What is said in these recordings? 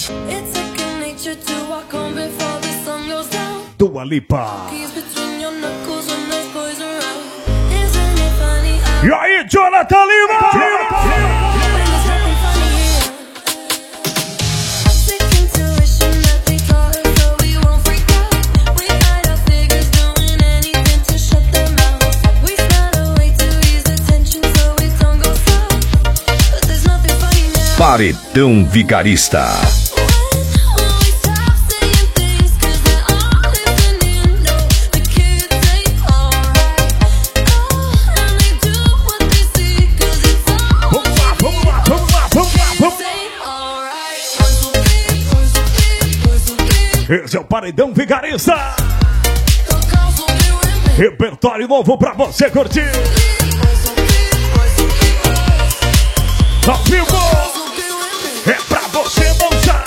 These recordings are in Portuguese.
Dua Lipa. E aí, Jonathan Lima? Paredão Vigarista. Esse é o Paredão Vigarista. Repertório novo pra você curtir. Ao vivo. É pra você dançar.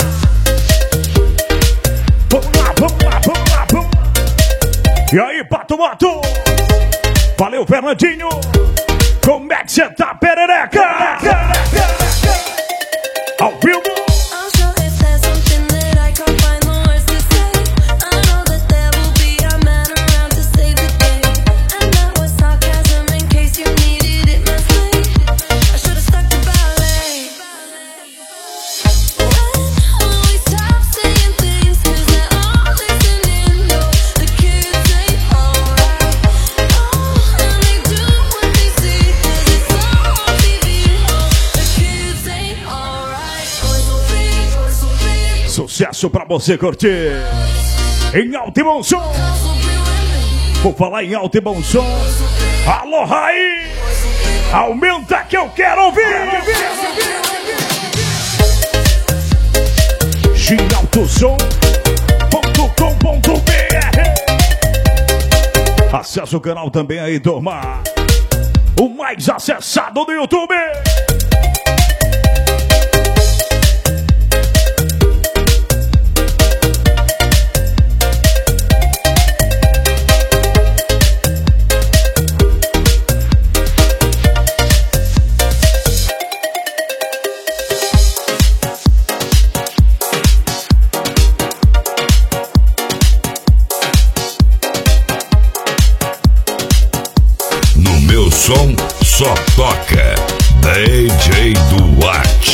Vamos lá, vamos lá, vamos lá, vamos lá. E aí, Pato Mato. Valeu, Fernandinho. Como é que você tá, perereca? Ao vivo. Sucesso pra você curtir. Em alto e bom som. Vou falar em alto e bom som. Alô, Raí. Aumenta que eu quero ouvir. Ginaltosom.com.br. Acesse o canal também aí, turma. O mais acessado do YouTube. Som só toca DJ Duarte.